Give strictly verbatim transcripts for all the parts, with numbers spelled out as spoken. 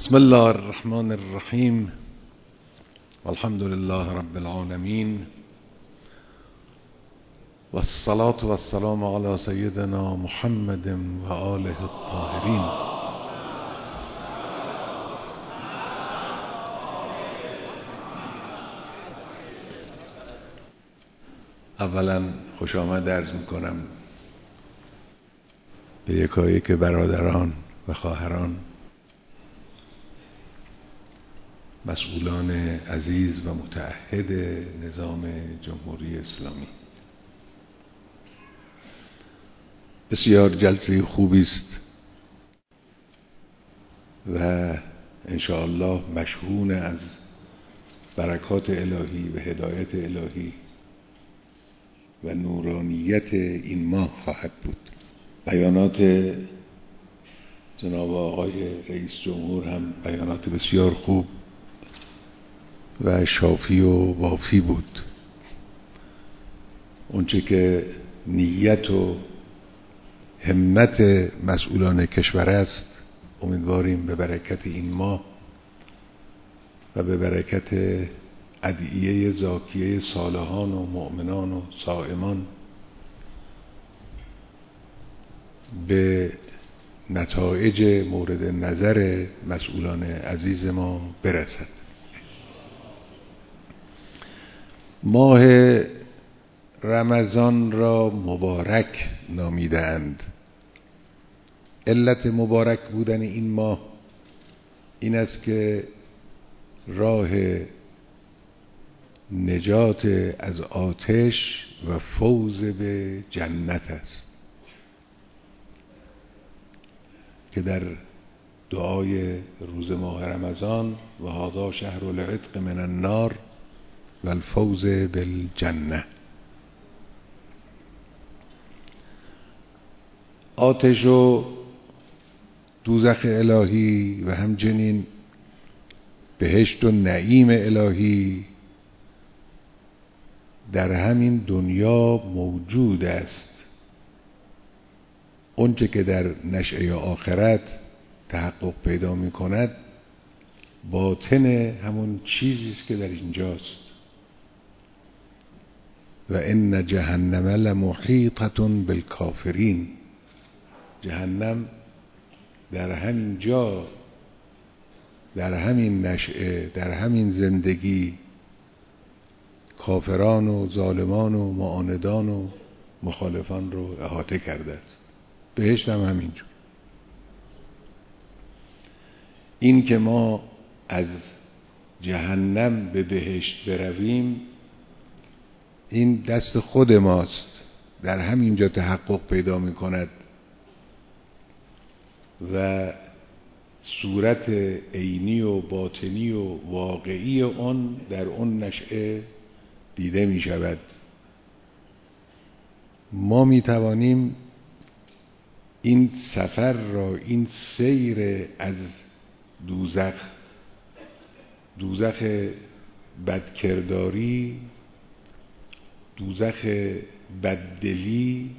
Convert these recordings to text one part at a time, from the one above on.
بسم الله الرحمن الرحیم والحمد لله رب العالمین والصلاة والسلام علی سیدنا محمد و آله الطاهرین. اولا خوش آمد عرض میکنم به یکایک برادران و خواهران، مسئولان عزیز و متعهد نظام جمهوری اسلامی. بسیار جلسه خوبی است و انشاءالله مشحون از برکات الهی و هدایت الهی و نورانیت این ماه خواهد بود. بیانات جناب آقای رئیس جمهور هم بیانات بسیار خوب و شافی و وافی بود. اونچه که نیت و همت مسئولان کشور است، امیدواریم به برکت این ماه و به برکت ادعیه زاکیه صالحان و مؤمنان و صائمان به نتایج مورد نظر مسئولان عزیز ما برسد. ماه رمضان را مبارک نامیدند. علت مبارک بودن این ماه این است که راه نجات از آتش و فوز به جنت است که در دعای روز ماه رمضان و هذا شهر العتق من النار و الفوز بالجنه. آتش و دوزخ الهی و همچنین بهشت و نعیم الهی در همین دنیا موجود است. اونچه که در نشأه آخرت تحقق پیدا می کند باطن همون چیزی است که در اینجاست. و ان جهنم لمحیطة بالکافرین. جهنم در همین جا، در همین نشأه، در همین زندگی کافران و ظالمان و معاندان و مخالفان رو احاطه کرده است. بهشت هم همینجور. این که ما از جهنم به بهشت برویم این دست خود ماست، در همینجا تحقق پیدا می کند و صورت عینی و باطنی و واقعی آن در اون نشأه دیده می شود. ما می توانیم این سفر را، این سیر از دوزخ، دوزخ بدکرداری، دوزخ بددلی،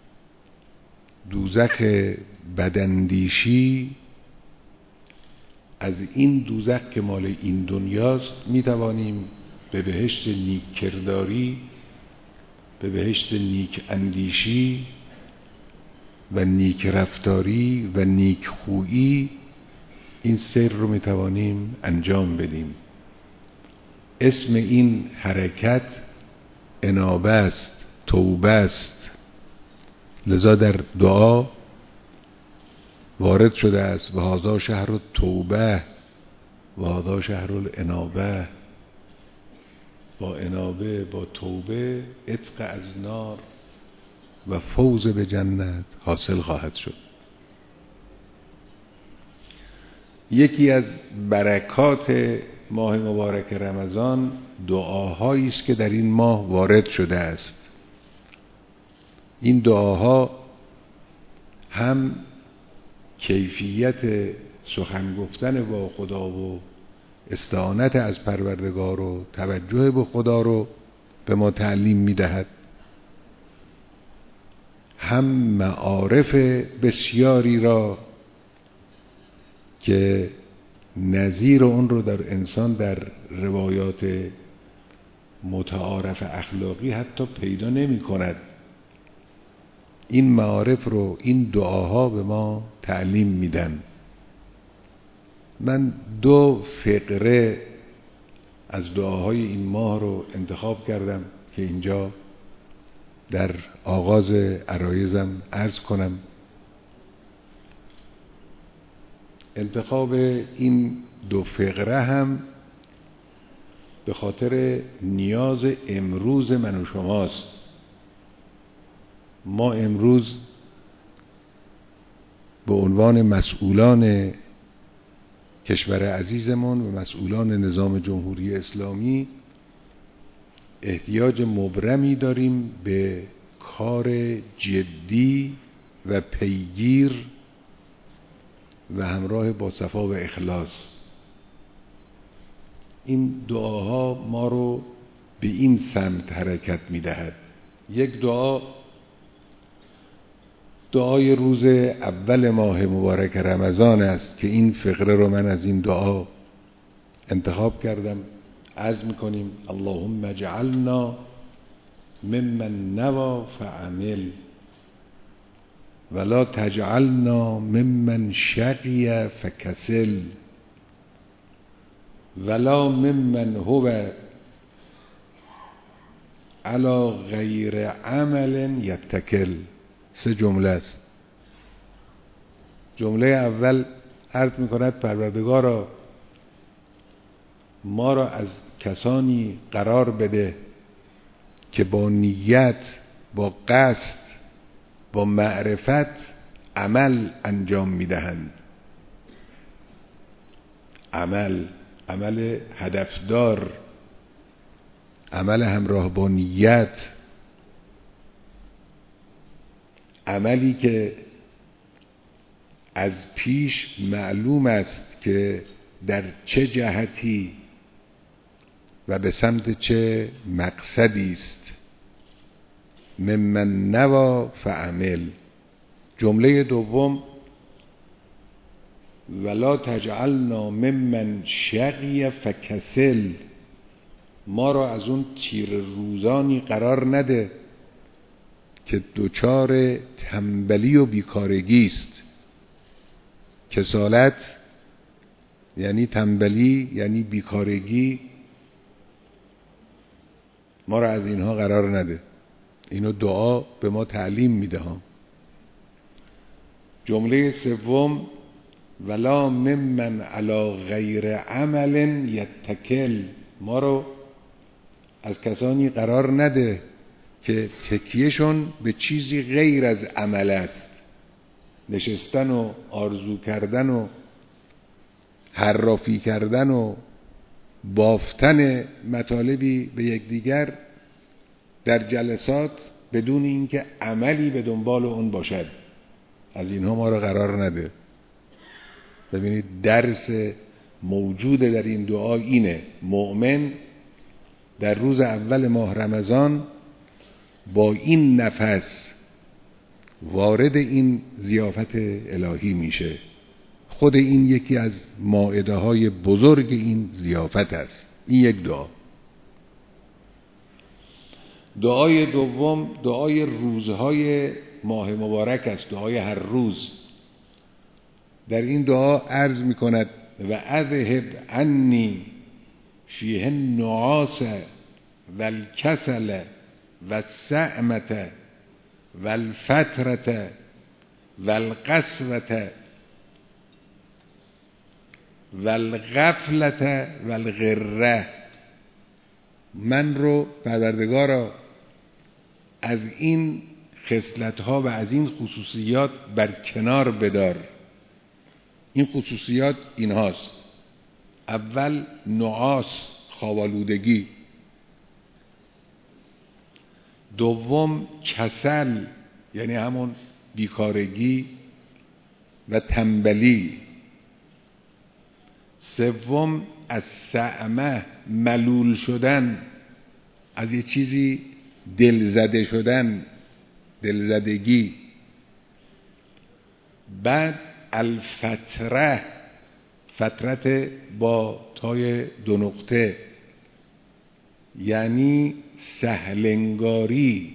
دوزخ بداندیشی، از این دوزخ که مال این دنیاست می توانیم به بهشت نیک کرداری، به بهشت نیک اندیشی و نیک رفتاری و نیک خویی این سیر رو می توانیم انجام بدیم. اسم این حرکت انابه است، توبه است. لذا در دعا وارد شده است و هذا شهر التوبه و هذا شهر الانابه. با انابه، با توبه عتق از نار و فوز به جنت حاصل خواهد شد. یکی از برکات ماه مبارک رمضان دعاهایی است که در این ماه وارد شده است. این دعاها هم کیفیت سخن گفتن با خدا و استعانت از پروردگار و توجه به خدا رو به ما تعلیم می‌دهد، هم معارف بسیاری را که نظیر اون رو در انسان در روایات متعارف اخلاقی حتی پیدا نمی کند. این معارف رو این دعاها به ما تعلیم میدن. من دو فقره از دعاهای این ماه رو انتخاب کردم که اینجا در آغاز عرایزم عرض کنم. انتخاب این دو فقره هم به خاطر نیاز امروز من و شماست. ما امروز به عنوان مسئولان کشور عزیزمون و مسئولان نظام جمهوری اسلامی احتیاج مبرمی داریم به کار جدی و پیگیر و همراه با صفا و اخلاص. این دعاها ما رو به این سمت حرکت می‌دهد. یک دعا دعای روز اول ماه مبارک رمضان است که این فقره رو من از این دعا انتخاب کردم. عرض می‌کنیم اللهم اجعلنا ممن نوى فعمل ولا تجعلنا ممن شقی فکسل ولا ممن هو علی غیر عمل یتکل. سه جمله است. جمله اول عرض می‌کند پروردگارا ما را از کسانی قرار بده که با نیت، با قصد، با معرفت عمل انجام میدهند. عمل عمل هدفدار، عمل همراه با نیت، عملی که از پیش معلوم است که در چه جهتی و به سمت چه مقصدی است. ممن نوى فعمل. جمله دوم ولا تجعلنا ممن شقی فکسل. ما را از اون تیر روزانی قرار نده که دوچار تنبلی و بیکارگی است. کسالت یعنی تنبلی، یعنی بیکارگی. ما را از اینها قرار نده. اینو دعا به ما تعلیم میده ها. جمله سوم ولا ممن علی غیر عمل یتکل. ما رو از کسانی قرار نده که تکیهشون به چیزی غیر از عمل است. نشستن و آرزو کردن و حرافی کردن و بافتن مطالبی به یکدیگر در جلسات بدون اینکه عملی به دنبال اون باشد. از اینها ما رو قرار نده. ببینید درس موجود در این دعا اینه. مؤمن در روز اول ماه رمضان با این نفس وارد این ضیافت الهی میشه. خود این یکی از مائده های بزرگ این ضیافت است. این یک دعا. دعای دوم دعای روزهای ماه مبارک است. دعای هر روز. در این دعا عرض می کند و اذهب عنی فیه النعاس والکسل والسعمة والفترة والقسوة والغفلة والغره. من رو پروردگارا از این خصلت‌ها و از این خصوصیات بر کنار بدار. این خصوصیات اینهاست. اول نعاس، خوابالودگی. دوم کسل، یعنی همون بیکارگی و تنبلی. سوم از سعمه، ملول شدن، از یه چیزی دلزده شدن، دلزدگی. بعد الفتره، فترت با تای دو نقطه، یعنی سهلنگاری،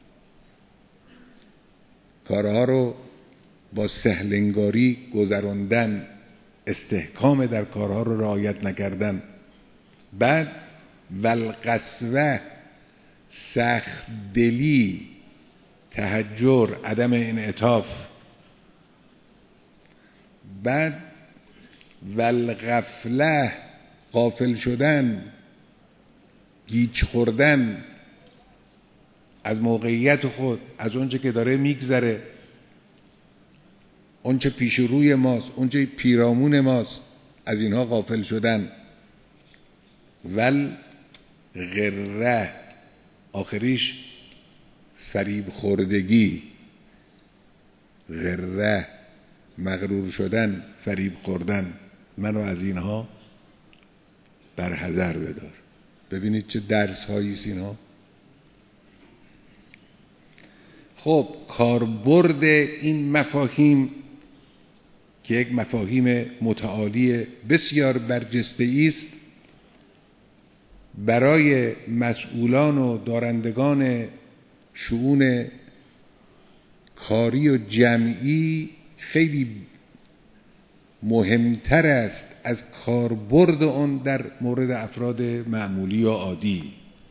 کارها رو با سهلنگاری گذراندن، استحکام در کارها رو رعایت نکردن. بعد والقسوه، سخت دلی، تهجر، عدم انعطاف. بعد والغفله، غافل شدن، گیج خوردن از موقعیت خود، از اونچه که داره میگذره، اونچه پیش روی ماست، اونچه پیرامون ماست، از اینها غافل شدن. والغره، آخریش فریب خوردگی، غره، مغرور شدن، فریب خوردن. منو از اینها در حذر بدار. ببینید چه درس هایی است اینها. خب کاربرد این مفاهیم که یک مفاهیم متعالی بسیار برجسته است، برای مسئولان و دارندگان شؤون کاری و جمعی خیلی مهمتر است از کاربرد آن در مورد افراد معمولی و عادی.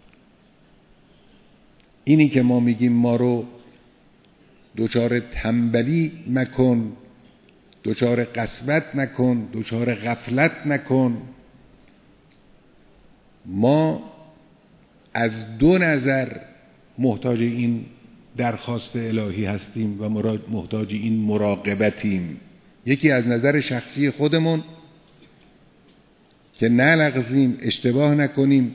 اینی که ما میگیم ما رو دچار تنبلی مکن، دچار قسوت نکن، دچار غفلت نکن، ما از دو نظر محتاج این درخواست الهی هستیم و محتاج این مراقبتیم. یکی از نظر شخصی خودمون که نلغزیم، اشتباه نکنیم،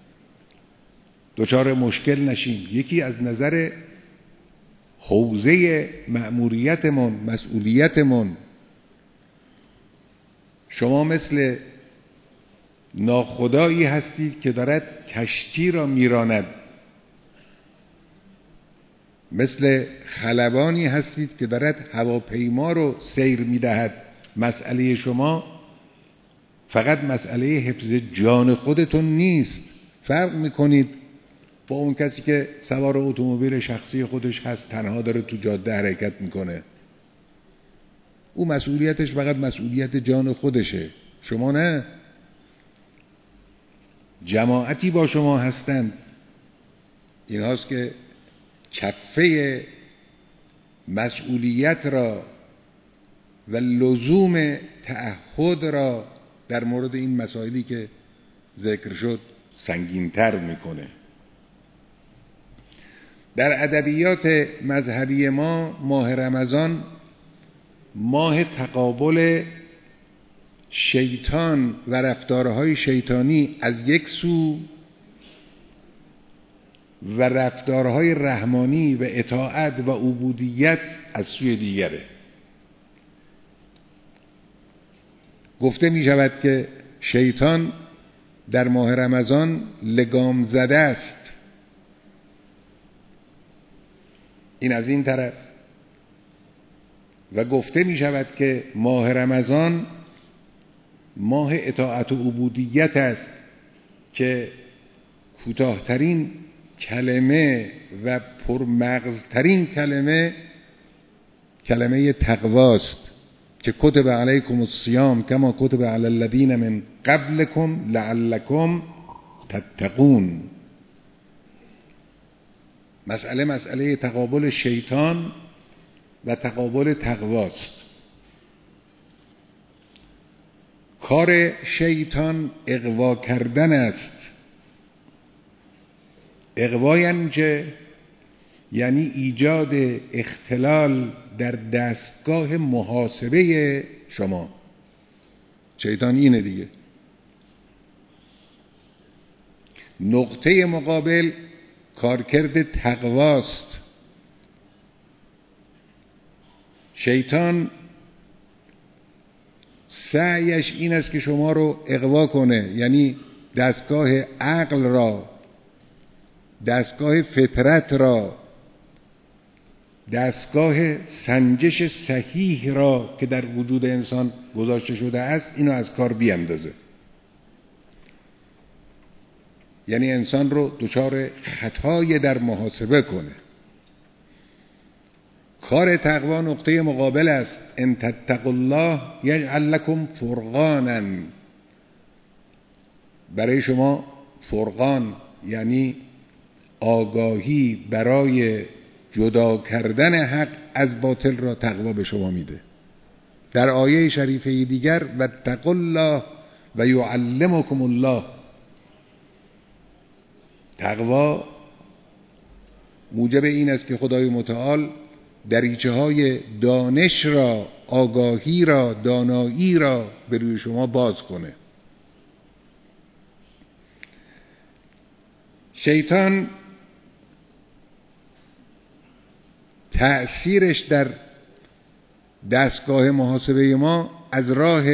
دچار مشکل نشیم. یکی از نظر حوزه مأموریتمون، مسئولیتمون. شما مثل ناخدایی هستید که دارد کشتی را میراند، مثل خلبانی هستید که دارد هواپیما رو سیر میدهد. مسئله شما فقط مسئله حفظ جان خودتون نیست. فرق میکنید با اون کسی که سوار اتومبیل شخصی خودش هست، تنها داره تو جاده حرکت میکنه. او مسئولیتش فقط مسئولیت جان خودشه، شما نه. جماعتی با شما هستند، این هاست که کفه مسئولیت را و لزوم تعهد را در مورد این مسائلی که ذکر شد سنگین‌تر میکنه. در ادبیات مذهبی ما ماه رمضان ماه تقابل شیطان و رفتارهای شیطانی از یک سو و رفتارهای رحمانی و اطاعت و عبودیت از سوی دیگره. گفته می شود که شیطان در ماه رمضان لگام زده است. این از این طرف. و گفته می شود که ماه رمضان ماه اطاعت و عبودیت است که کوتاه‌ترین کلمه و پرمغزترین کلمه کلمه تقواست که کتب علیکم الصیام کما کتب علی الذین من قبلکم لعلکم تتقون. مسئله مسئله تقابل شیطان و تقابل تقواست. کار شیطان اغوا کردن است. اغوا یعنی چه؟ یعنی ایجاد اختلال در دستگاه محاسبه شما. شیطان اینه دیگه. نقطه مقابل کارکرد تقواست. شیطان سعیش این است که شما رو اغوا کنه، یعنی دستگاه عقل را، دستگاه فطرت را دستگاه سنجش صحیح را که در وجود انسان گذاشته شده است اینو از کار بیاندازه. یعنی انسان رو دچار خطای در محاسبه کنه. کار تقوا نقطه مقابل است. ان تتقوا الله یجعل لکم فرقانا. برای شما فرقان یعنی آگاهی برای جدا کردن حق از باطل را تقوا به شما میده. در آیه شریفه دیگر واتقوا الله و یعلمکم الله. تقوا موجب این است که خدای متعال دریچه های دانش را، آگاهی را، دانایی را به روی شما باز کنه. شیطان تأثیرش در دستگاه محاسبه ما از راه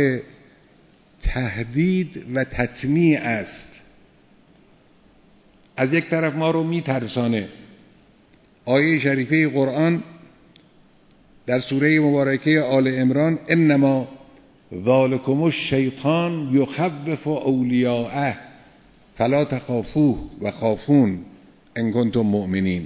تهدید و تطمیع است. از یک طرف ما رو میترسانه. آیه شریفه قرآن در سوره مبارکه آل عمران انما ذالکم الشیطان یخوف اولیاءه فلا تخافوه و خافون ان کنتم مؤمنین.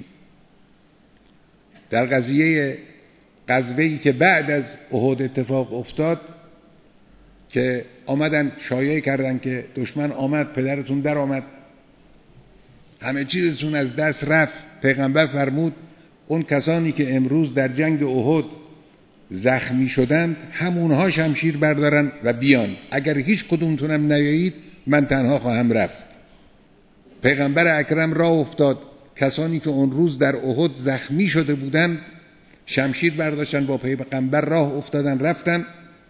در قضیه غزوه‌ای که بعد از احد اتفاق افتاد که آمدن شایعه کردن که دشمن آمد، پدرتون در آمد، همه چیزتون از دست رفت، پیغمبر فرمود اون کسانی که امروز در جنگ احد زخمی شدند همونها شمشیر بردارن و بیان، اگر هیچ کدومتونم نیایید من تنها خواهم رفت. پیغمبر اکرم راه افتاد، کسانی که اون روز در احد زخمی شده بودند شمشیر برداشتن، با پیغمبر راه افتادن رفتن.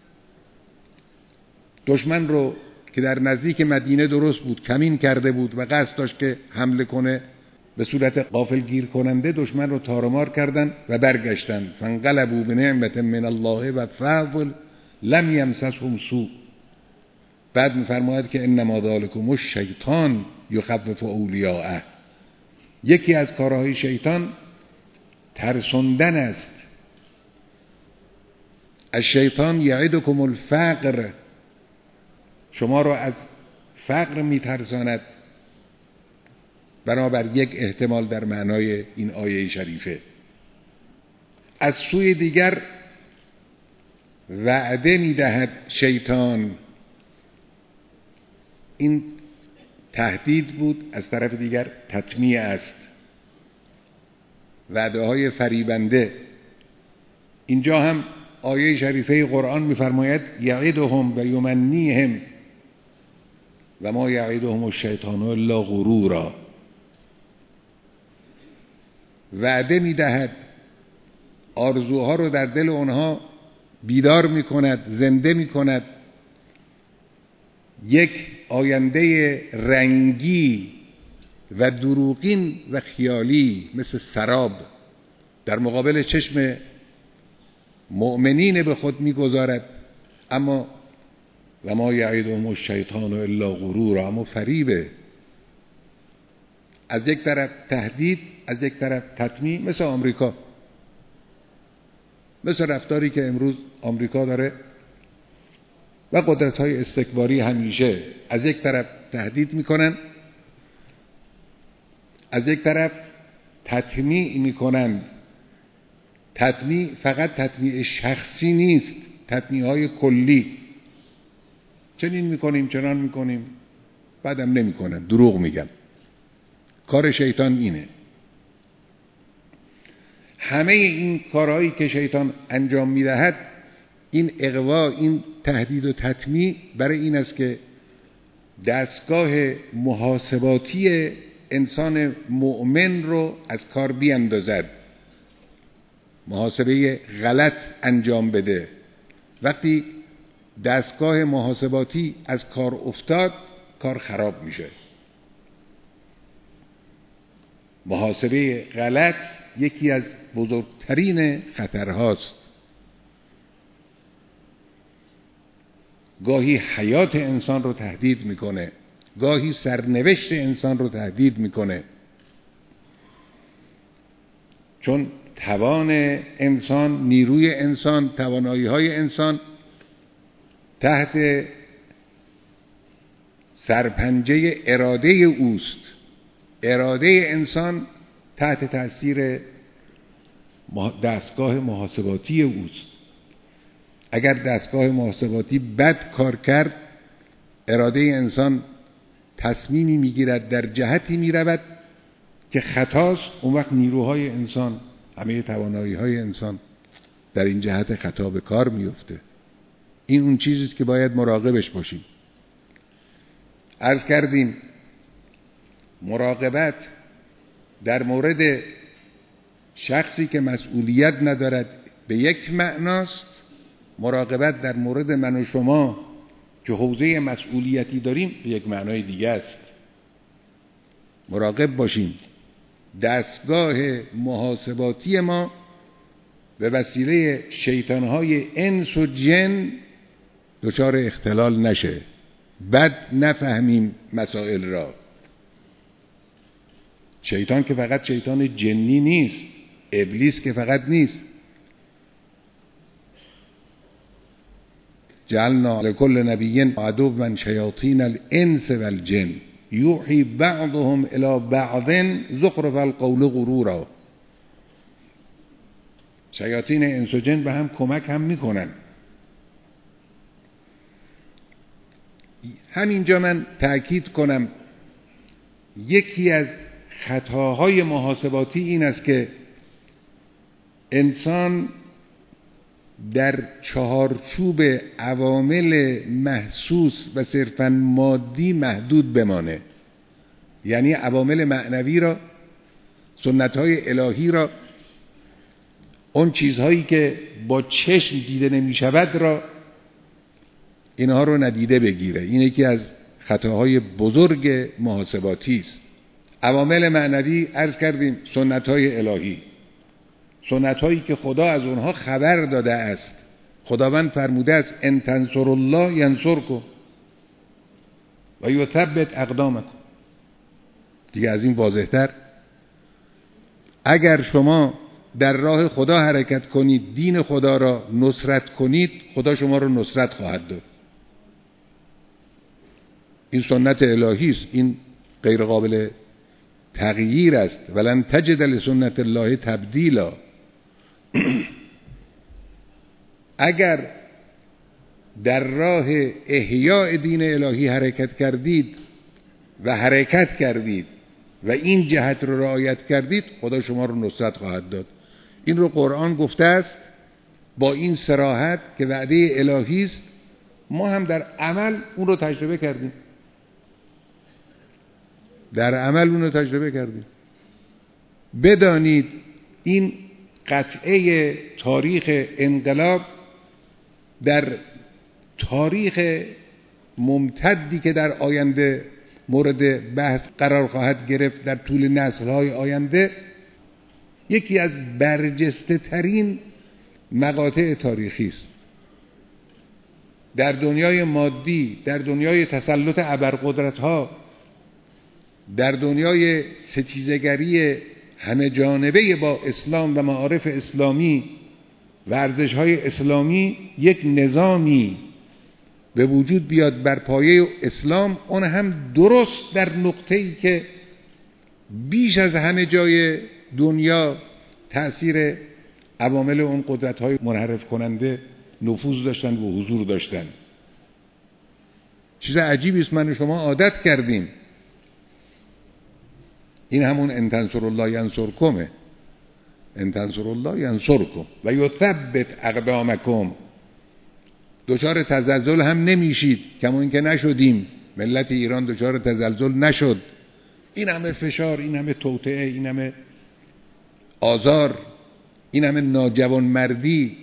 دشمن رو که در نزدیک مدینه درست بود کمین کرده بود و قصد داشت که حمله کنه به صورت غافلگیر کننده، دشمن رو تارمار کردن و برگشتن. فانقلبوا بنعمة من الله و فضل لم یمسسهم سوء. بعد می‌فرماید که انما ذالکم الشیطان یخوف اولیاءه. یکی از کارهای شیطان ترسوندن است. الشیطان یعدکم الفقر. شما را از فقر میترساند. بنابر یک احتمال در معنای این آیه شریفه. از سوی دیگر وعده میدهد شیطان. این تهدید بود، از طرف دیگر تطمیع است. وعده های فریبنده. اینجا هم آیه شریفه قرآن میفرماید یعدهم و یمنیهم و ما یعدهم الشیطان الا غرورا. وعده میدهد، آرزوها رو در دل اونها بیدار میکند، زنده میکند. یک آینده رنگی و دروغین و خیالی مثل سراب در مقابل چشم مؤمنین به خود میگذارد. اما و ما یعدهم الشیطان الا غرورا، اما فریبه. از یک طرف تهدید، از یک طرف تطمیع. مثل آمریکا، مثل رفتاری که امروز آمریکا داره و قدرت‌های استکباری همیشه از یک طرف تهدید میکنن، از یک طرف تطمیع میکنن. تطمیع فقط تطمیع شخصی نیست، تطمیع‌های کلی. چنین میکنیم، چنان میکنیم، بعدم نمیکنن، دروغ میگن. کار شیطان اینه. همه این کارهایی که شیطان انجام میدهد، این اغوا، این تهدید و تطمیع، برای این است که دستگاه محاسباتی انسان مؤمن رو از کار بیاندازد، محاسبه غلط انجام بده. وقتی دستگاه محاسباتی از کار افتاد، کار خراب میشه. محاسبه غلط یکی از بزرگترین خطرهاست. گاهی حیات انسان رو تهدید میکنه، گاهی سرنوشت انسان رو تهدید میکنه. چون توان انسان، نیروی انسان، توانایی‌های انسان تحت سرپنجه اراده اوست. اراده انسان تحت تأثیر دستگاه محاسباتی اوست. اگر دستگاه محاسباتی بد کار کرد، اراده انسان تصمیمی میگیرد، در جهتی میرود که خطاست. اون وقت نیروهای انسان، همه توانایی‌های انسان در این جهت خطا به کار میفته. این اون چیزیست که باید مراقبش باشیم. عرض کردیم مراقبت در مورد شخصی که مسئولیت ندارد به یک معناست، مراقبت در مورد من و شما که حوزه مسئولیتی داریم به یک معنای دیگه است. مراقب باشیم دستگاه محاسباتی ما به وسیله شیطانهای انس و جن دچار اختلال نشه، بد نفهمیم مسائل را. شیطان که فقط شیطان جنی نیست، ابلیس که فقط نیست. جعلنا لكل نبی عدوا شیاطین الانس والجن یوحی بعضهم الی بعض زخرف القول غرورا. شیاطین انس و جن به هم کمک هم میکنن. همینجا من تأکید کنم یکی از خطاهای محاسباتی این است که انسان در چهارچوب عوامل محسوس و صرفاً مادی محدود بمانه. یعنی عوامل معنوی را، سنت‌های الهی را، اون چیزهایی که با چشم دیده نمی شود را، اینها رو ندیده بگیره. این یکی از خطاهای بزرگ محاسباتی است. عوامل معنوی عرض کردیم سنت‌های الهی، سنت‌هایی که خدا از اونها خبر داده است. خداوند فرموده است ان تنصروا الله ینصرکم و یثبت اقدامکم. دیگه از این واضح‌تر اگر شما در راه خدا حرکت کنید، دین خدا را نصرت کنید، خدا شما را نصرت خواهد داد. این سنت الهی است، این غیر قابل تغییر است. ولن تجد لسنت الله تبدیلا. اگر در راه احیاء دین الهی حرکت کردید و حرکت کردید و این جهت رو رعایت کردید، خدا شما رو نصرت خواهد داد. این رو قرآن گفته است با این صراحت که وعده الهی است. ما هم در عمل اون رو تجربه کردیم. در عمل اون رو تجربه کردیم. بدانید این قطعه تاریخ انقلاب در تاریخ ممتدی که در آینده مورد بحث قرار خواهد گرفت در طول نسل‌های آینده، یکی از برجسته ترین مقاطع تاریخی است. در دنیای مادی، در دنیای تسلط ابرقدرت‌ها، در دنیای ستیزگری همه جانبه با اسلام و معارف اسلامی و ارزش‌های اسلامی، یک نظامی به وجود بیاد بر پایه اسلام، اون هم درست در نقطه‌ای که بیش از همه جای دنیا تأثیر عوامل اون قدرت‌های منحرف کننده نفوذ داشتن و حضور داشتن. چیز عجیبی است، من و شما عادت کردیم. این همون ان تنصروا الله ینصرکم، ان تنصروا الله ینصرکم و یثبت اقدامکم. دچار تزلزل هم نمیشید، کما اینکه نشدیم. ملت ایران دچار تزلزل نشد. این همه فشار، این همه توطئه، این همه آزار، این همه ناجوانمردی،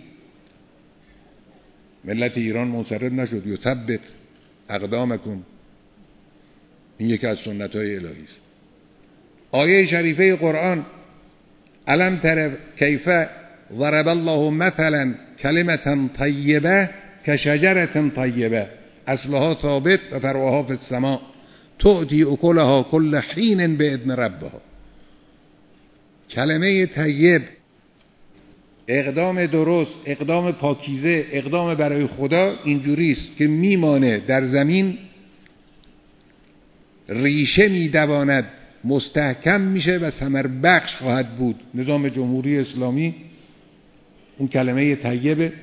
ملت ایران منصرف نشد. یثبت اقدامکم. این یکی از سنت‌های الهی است. آیه شریفه قرآن الم تر کیف ضرب الله مثلا کلمة طیبه کشجرة طیبه اصلها ثابت و فرعها فی السماء تؤتی اکلها کل حین باذن ربها. کلمه طیب اقدام درست، اقدام پاکیزه، اقدام برای خدا اینجوری است که میمانه در زمین، ریشه میدواند، مستحکم میشه و ثمر بخش خواهد بود. نظام جمهوری اسلامی، اون کلمه طیبه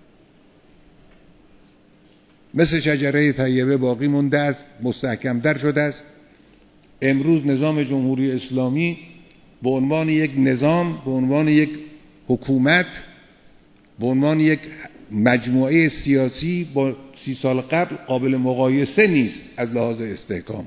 مثل شجره طیبه باقی مونده است، مستحکم در شده است. امروز نظام جمهوری اسلامی به عنوان یک نظام، به عنوان یک حکومت، به عنوان یک مجموعه سیاسی با سی سال قبل قابل مقایسه نیست از لحاظ استحکام.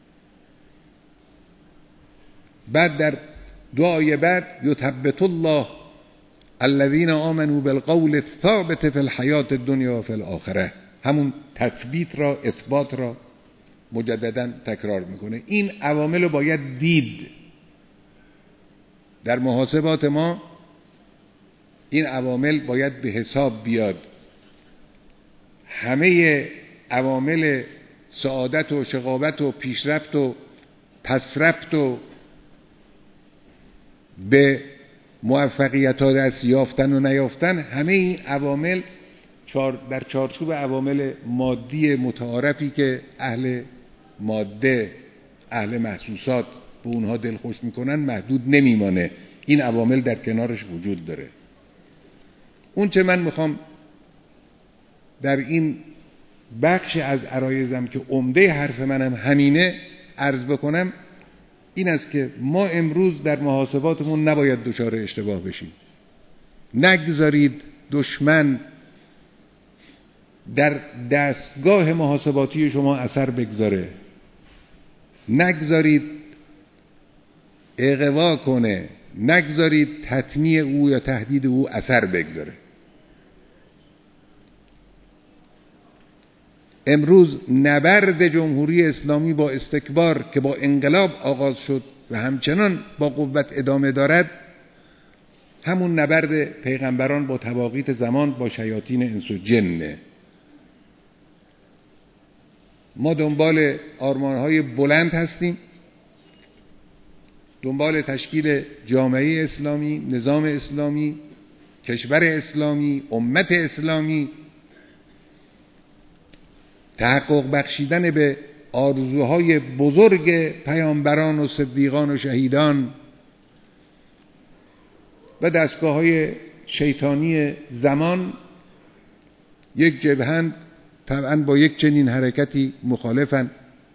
بعد در دعای بعد یثبت الله الذین آمنوا بالقول الثابت فی الحیات الدنیا و فی الاخره، همون تثبیت را، اثبات را مجددا تکرار میکنه. این عوامل رو باید دید در محاسبات ما، این عوامل باید به حساب بیاد. همه عوامل سعادت و شقاوت و پیشرفت و پسرفت و به موفقیت ها دست یافتن و نیافتن، همه این عوامل در چارچوب عوامل مادی متعارفی که اهل ماده، اهل محسوسات به اونها دلخوش میکنن محدود نمیمانه. این عوامل در کنارش وجود داره. اون چه من میخوام در این بخش از عرایزم که عمده حرف منم همینه عرض بکنم، این است که ما امروز در محاسباتمون نباید دچار اشتباه بشیم. نگذارید دشمن در دستگاه محاسباتی شما اثر بگذاره، نگذارید اغوا کنه، نگذارید تطمیع او یا تهدید او اثر بگذاره. امروز نبرد جمهوری اسلامی با استکبار که با انقلاب آغاز شد و همچنان با قوت ادامه دارد، همون نبرد پیغمبران با تواقیت زمان، با شیاطین انس و جنه. ما دنبال آرمان‌های بلند هستیم، دنبال تشکیل جامعه اسلامی، نظام اسلامی، کشور اسلامی، امت اسلامی، تحقق بخشیدن به آرزوهای بزرگ پیامبران و صدیقان و شهیدان و دستگاه‌های شیطانی زمان. یک جبهند طبعا با یک چنین حرکتی مخالفن،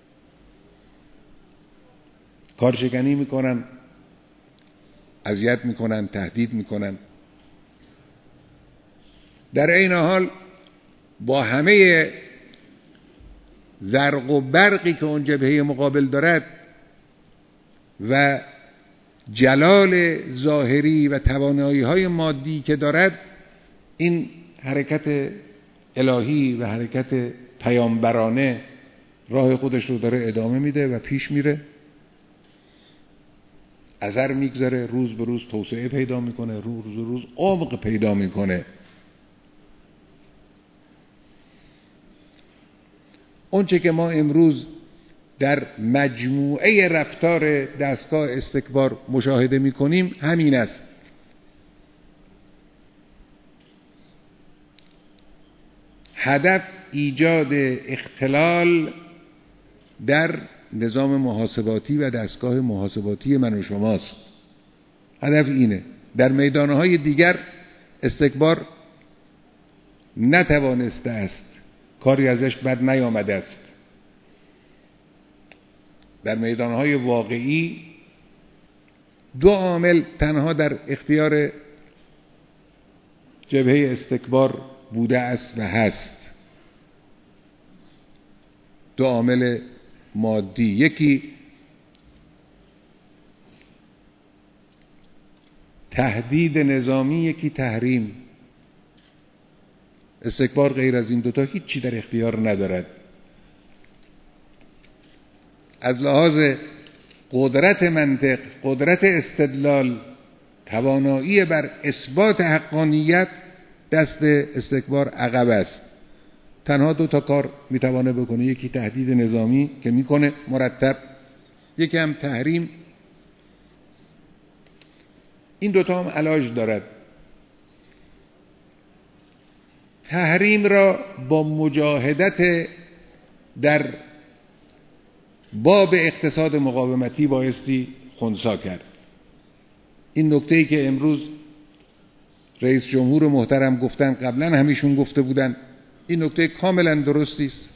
کارشکنی میکنن، اذیت میکنن، تهدید میکنن. در این حال با همه زرق و برقی که اون جبهه مقابل دارد و جلال ظاهری و توانایی‌های مادی که دارد، این حرکت الهی و حرکت پیامبرانه راه خودش رو داره ادامه میده و پیش میره، اثر میگذاره، روز به روز توسعه پیدا میکنه، روز به روز عمق پیدا میکنه. اونچه که ما امروز در مجموعه رفتار دستگاه استکبار مشاهده میکنیم همین است. هدف ایجاد اختلال در نظام محاسباتی و دستگاه محاسباتی من و شماست. هدف اینه. در میدانهای دیگر استکبار نتوانسته است، کاری ازش بد نیامده است. در میدانهای واقعی دو عامل تنها در اختیار جبهه استکبار بوده است و هست. دو عامل مادی، یکی تهدید نظامی، یکی تحریم. استکبار غیر از این دوتا هیچی در اختیار ندارد. از لحاظ قدرت منطق، قدرت استدلال، توانایی بر اثبات حقانیت، دست استکبار عقب است. تنها دو تا کار میتوانه بکنه، یکی تهدید نظامی که میکنه مرتب، یکی هم تحریم. این دوتا هم علاج دارد. تحریم را با مجاهدت در باب اقتصاد مقاومتی بایستی خنثی کرد. این نکته‌ای که امروز رئیس جمهور محترم گفتن قبلا همیشون گفته بودن، این نکته کاملا درستی است.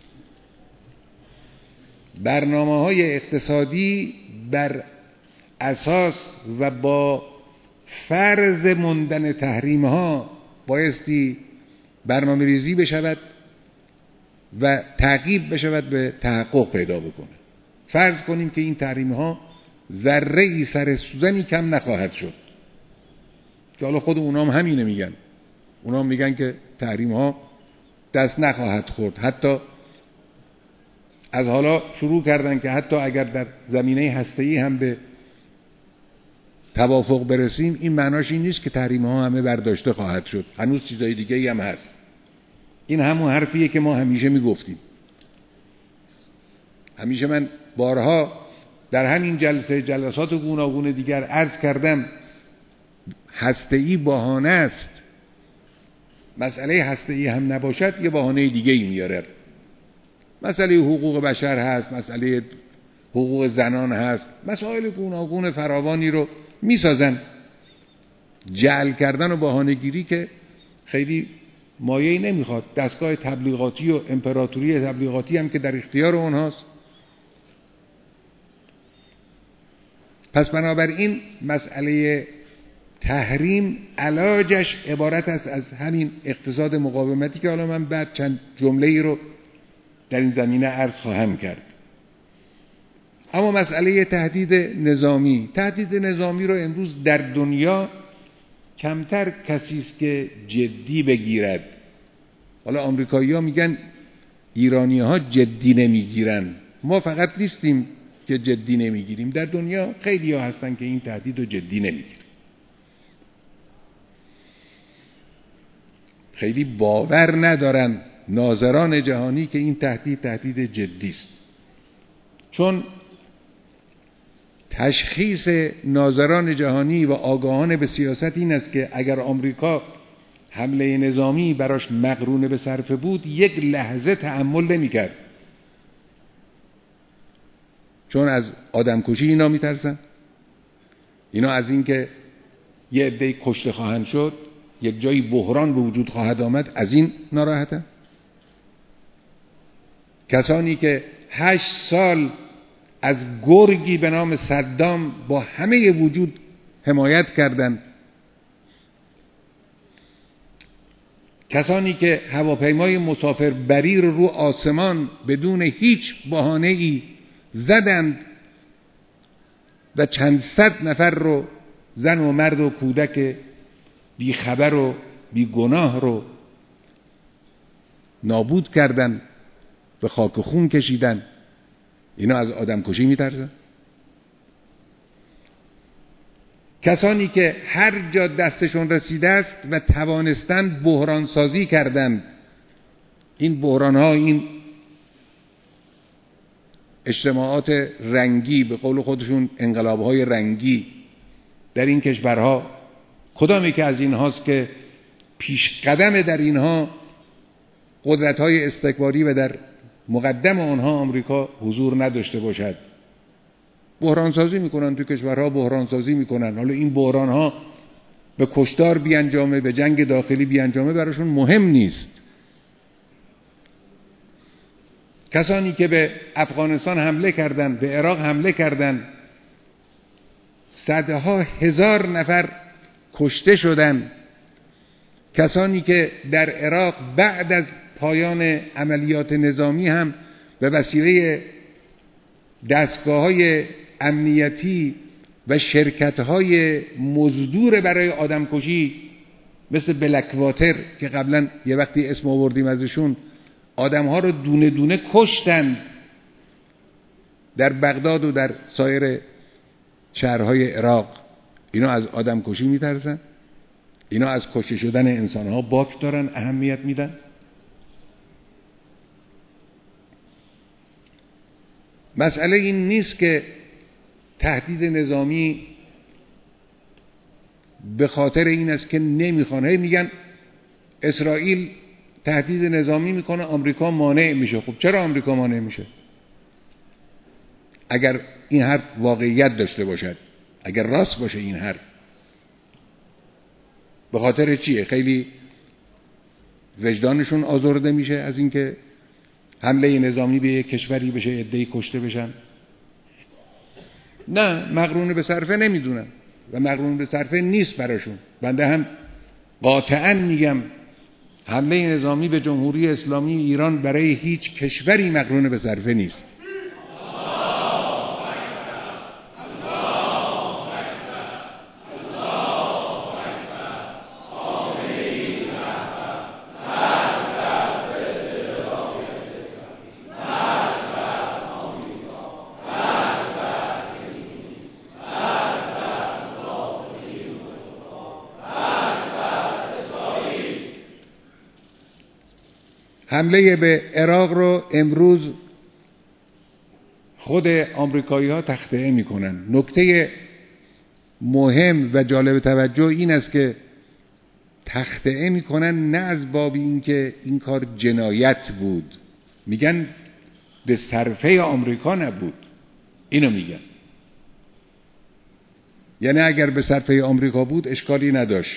برنامه‌های اقتصادی بر اساس و با فرض ماندن تحریم‌ها بایستی برنامه ریزی بشود و تعقیب بشود به تحقق پیدا بکنه. فرض کنیم که این تحریم‌ها ذره ای سر سوزنی کم نخواهد شد، که حالا خود اونام همینه میگن، اونام میگن که تحریم‌ها دست نخواهد خورد. حتی از حالا شروع کردن که حتی اگر در زمینه هسته‌ای هم به توافق برسیم، این معناش این نیست که تحریم‌ها همه برداشته خواهد شد، هنوز چیزای دیگه‌ای هم هست. این همون حرفیه که ما همیشه میگفتیم. همیشه من بارها در همین جلسه جلسات گوناگون دیگر عرض کردم هسته‌ای بهانه است. مسئله هسته‌ای هم نباشد یه بهانه دیگه‌ای میاره. مسئله حقوق بشر هست، مسئله حقوق زنان هست، مسائل گوناگون فراوانی رو میسازن. جعل کردن و بهانه‌گیری که خیلی مایه‌ای نمیخواد. دستگاه تبلیغاتی و امپراتوری تبلیغاتی هم که در اختیار اونهاست. پس بنابراین مسئله تحریم علاجش عبارت است از همین اقتصاد مقاومتی که حالا من بعد چند جمله ای رو در این زمینه عرض خواهم کرد. اما مسئله تهدید نظامی، تهدید نظامی رو امروز در دنیا کمتر کسی است که جدی بگیرد. حالا آمریکایی‌ها میگن ایرانی‌ها جدی نمیگیرن، ما فقط نیستیم که جدی نمیگیریم، در دنیا خیلی‌ها هستن که این تهدید رو جدی نمیگیرن. خیلی باور ندارن ناظران جهانی که این تهدید تهدید جدی است. چون تشخیص ناظران جهانی و آگاهان به سیاست این است که اگر آمریکا حمله نظامی براش مقرون به صرفه بود یک لحظه تأمل نمی‌کرد. چون از آدمکشی اینا میترسن، اینا از این که یه عده‌ای کشته خواهند شد، یک جایی بحران به وجود خواهد آمد، از این ناراحتن. کسانی که هشت سال از گرگی به نام صدام با همه وجود حمایت کردند، کسانی که هواپیمای مسافربری رو رو آسمان بدون هیچ بهانه‌ای زدند و چند صد نفر رو، زن و مرد و کودک بی خبر و بی گناه رو نابود کردند، به خاک خون کشیدن، اینا از آدم کشی میترسن؟ کسانی که هر جا دستشون رسیده است و توانستن بحران سازی کردند، این بحران ها، این اجتماعات رنگی، به قول خودشون انقلاب های رنگی در این کشورها، کدامی که از اینهاست که پیش قدم در اینها قدرت های استکباری و در مقدم آنها آمریکا حضور نداشته باشد؟ بحران سازی میکنن تو کشورها، بحران سازی میکنن. حالا این بحران ها به کشتار بیانجامه، به جنگ داخلی بیانجامه، براشون مهم نیست. کسانی که به افغانستان حمله کردند، به عراق حمله کردند، صدها هزار نفر کشته شدند. کسانی که در عراق بعد از پایان عملیات نظامی هم به وسیله دستگاه‌های امنیتی و شرکت‌های مزدور برای آدمکشی مثل بلکواتر که قبلا یه وقتی اسم آوردیم ازشون، آدم‌ها رو دونه دونه کشتند در بغداد و در سایر شهرهای عراق. اینا از آدمکشی میترسن؟ اینا از کشته شدن انسان‌ها باک دارن، اهمیت میدن؟ مسئله این نیست که تهدید نظامی به خاطر این است که نمیخوان. هی میگن اسرائیل تهدید نظامی میکنه، آمریکا مانع میشه. خب چرا آمریکا مانع میشه؟ اگر این حرف واقعیت داشته باشد، اگر راست باشه این حرف، به خاطر چیه؟ خیلی وجدانشون آزرده میشه از اینکه حمله نظامی به یک کشوری بشه، عده‌ای کشته بشن؟ نه، مقرون به صرفه نمیدونن و مقرون به صرفه نیست براشون. بنده هم قاطعاً میگم حمله نظامی به جمهوری اسلامی ایران برای هیچ کشوری مقرون به صرفه نیست. حمله به عراق رو امروز خود آمریکایی ها تخطئه می کنن. نکته مهم و جالب توجه این است که تخطئه می کنن نه از باب این که این کار جنایت بود، میگن به صرفه آمریکا نبود، اینو میگن. یعنی اگر به صرفه آمریکا بود اشکالی نداشت.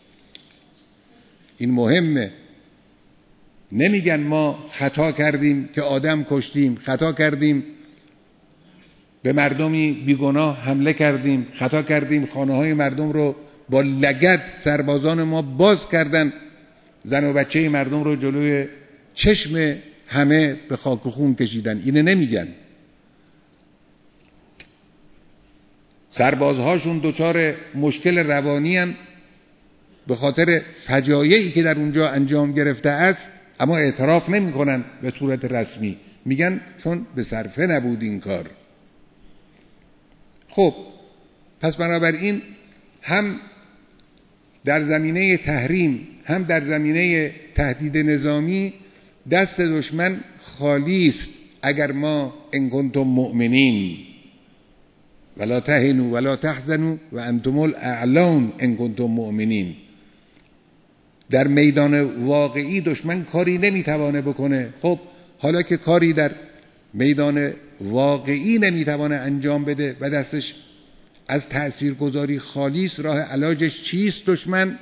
این مهمه. نمیگن ما خطا کردیم که آدم کشتیم، خطا کردیم به مردمی بیگناه حمله کردیم، خطا کردیم خانه های مردم رو با لگد سربازان ما باز کردن، زن و بچه مردم رو جلوی چشم همه به خاک و خون کشیدن. اینه نمیگن. سربازهاشون دچار مشکل روانی هستند به خاطر فجایعی که در اونجا انجام گرفته است، اما اعتراف نمی کنن به صورت رسمی، میگن چون به صرفه نبود این کار. خب پس بنابراین هم در زمینه تحریم هم در زمینه تهدید نظامی دست دشمن خالی است. اگر ما ان کنتم مؤمنین ولا تهنوا ولا تحزنوا و انتم الاعلون ان کنتم مؤمنین، در میدان واقعی دشمن کاری نمیتوانه بکنه. خب حالا که کاری در میدان واقعی نمیتوانه انجام بده و دستش از تأثیرگذاری خالی است، راه علاجش چیست دشمن؟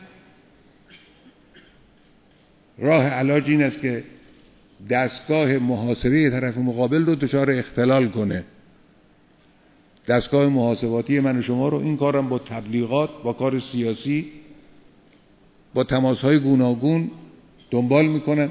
راه علاج این است که دستگاه محاسبه طرف مقابل رو دچار اختلال کنه. دستگاه محاسباتی من و شما رو این کارم با تبلیغات، با کار سیاسی، با تماس‌های گوناگون دنبال میکنن.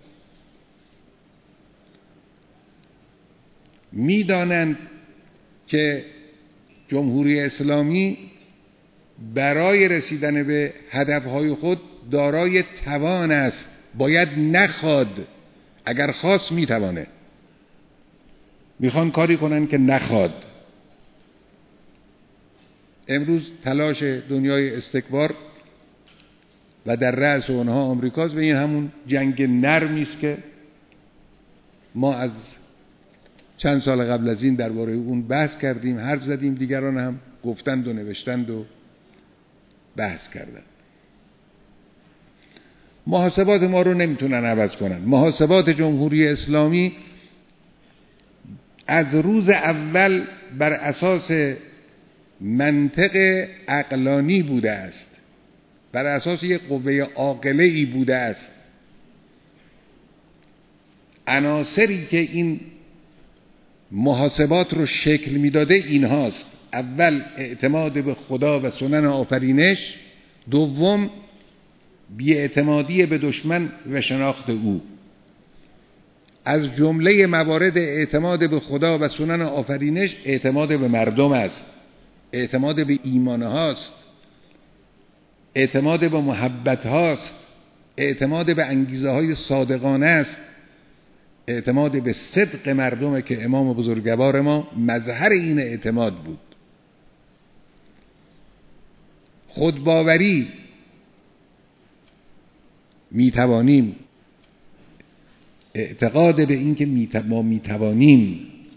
میدانند که جمهوری اسلامی برای رسیدن به هدفهای خود دارای توان است، باید نخواد. اگر خواست میتوانه. میخوان کاری کنن که نخواد. امروز تلاش دنیای استکبار و در رأس اونها آمریکاست و این همون جنگ نرمی است که ما از چند سال قبل از این درباره اون بحث کردیم، حرف زدیم، دیگران هم گفتند و نوشتند و بحث کردند. محاسبات ما رو نمیتونن عوض کنن. محاسبات جمهوری اسلامی از روز اول بر اساس منطق عقلانی بوده است، بر اساس یک قوه عاقله‌ای بوده است. عناصری که این محاسبات رو شکل میداده اینهاست: اول اعتماد به خدا و سنن آفرینش، دوم بی‌اعتمادی به دشمن و شناخت او. از جمله موارد اعتماد به خدا و سنن آفرینش اعتماد به مردم است، اعتماد به ایمان هاست، اعتماد به محبت هاست، اعتماد به انگیزه های صادقانه است، اعتماد به صدق مردمه که امام بزرگوار ما مظهر این اعتماد بود. خودباوری میتوانیم، اعتقاد به این که ما میتوانیم،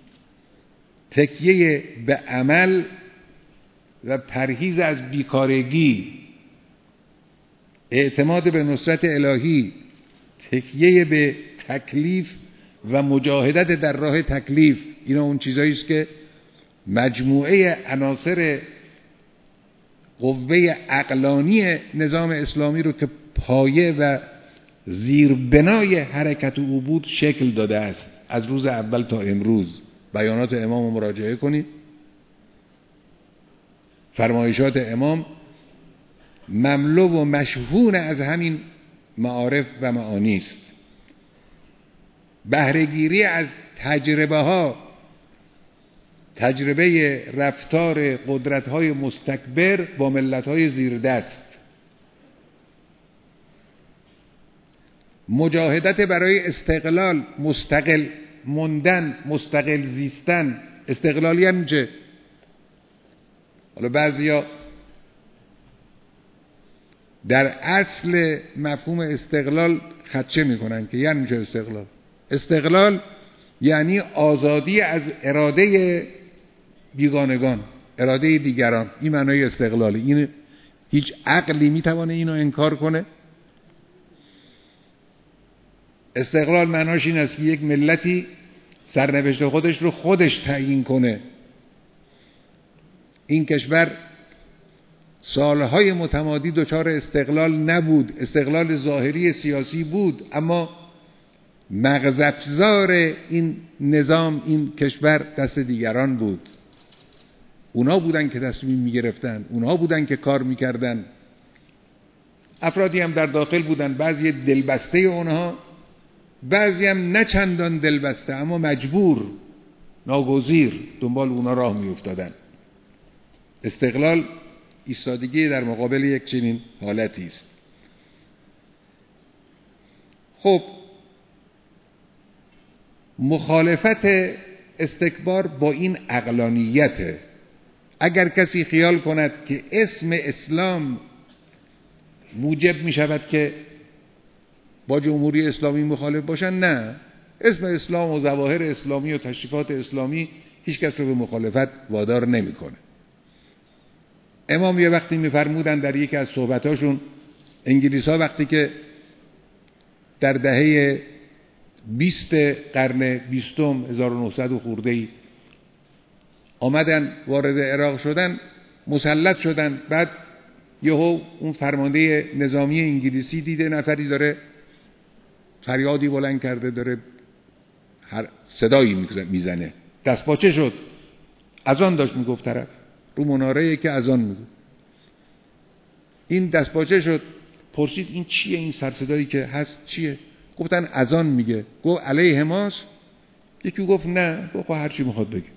تکیه به عمل و پرهیز از بیکارگی، اعتماد به نصرت الهی، تکیه به تکلیف و مجاهدت در راه تکلیف. اینا اون چیزایی است که مجموعه عناصر قوه عقلانی نظام اسلامی رو که پایه و زیربنای حرکت او بود شکل داده است. از روز اول تا امروز بیانات امام رو مراجعه کنید. فرمایشات امام مملو و مشحون از همین معارف و معانی است. بهره‌گیری از تجربه ها، تجربه رفتار قدرت های مستکبر با ملت های زیردست، مجاهدت برای استقلال، مستقل موندن، مستقل زیستن. استقلالی هم چه؟ حالا بعضیا در اصل مفهوم استقلال خدشه میکنن که یعنی چه استقلال؟ استقلال یعنی آزادی از اراده بیگانگان، اراده دیگران. این معنای استقلالی. این هیچ عقلی میتوانه اینو انکار کنه؟ استقلال معناش این است که یک ملتی سرنوشت خودش رو خودش تعیین کنه. این کشور سالهای متمادی دچار استقلال نبود، استقلال ظاهری سیاسی بود، اما مغز افزار این نظام، این کشور دست دیگران بود. اونا بودن که تصمیم میگرفتن، اونا بودن که کار میکردن. افرادی هم در داخل بودن، بعضی دلبسته اونها، بعضی هم نه چندان دلبسته اما مجبور، ناگزیر دنبال اونا راه میافتادن. استقلال ایستادگی در مقابل یک چنین حالتی است. خب مخالفت استکبار با این عقلانیته. اگر کسی خیال کند که اسم اسلام موجب می شود که با جمهوری اسلامی مخالف باشن، نه. اسم اسلام و ظواهر اسلامی و تشریفات اسلامی هیچ کس رو به مخالفت وادار نمیکنه. امام یه وقتی میفرمودن در یکی از صحبتاشون، انگلیس ها وقتی که در دهه بیست قرن بیستم هزار و نهصد و خورده‌ای آمدن وارد عراق شدن، مسلط شدن، بعد یهو اون فرمانده نظامی انگلیسی دیده نفری داره فریادی بلند کرده، داره هر صدایی میزنه، دستپاچه شد. اذان داشت میگفت طرف رو مناره که اذان میگفت. این دستپاچه شد، پرسید این چیه این سرصدایی که هست چیه؟ گفتن اذان میگه. گفت علیه ماست؟ یکی گفت نه. گفت هر چی میخواد بگه.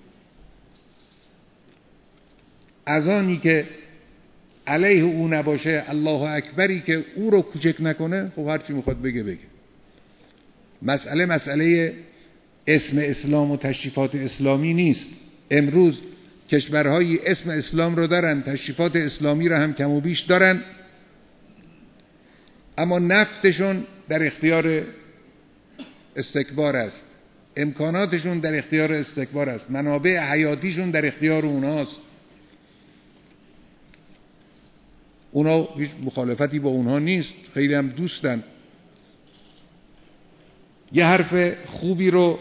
اذانی که علیه او نباشه، الله اکبری که او رو کوچک نکنه، خب هر چی میخواد بگه بگه. مسئله مسئله اسم اسلام و تشریفات اسلامی نیست. امروز کشورهایی اسم اسلام رو دارن، تشریفات اسلامی رو هم کم و بیش دارن، اما نفتشون در اختیار استکبار است، امکاناتشون در اختیار استکبار است، منابع حیاتیشون در اختیار اوناست. اونا هیچ مخالفتی با اونها نیست، خیلی هم دوستن. یه حرف خوبی رو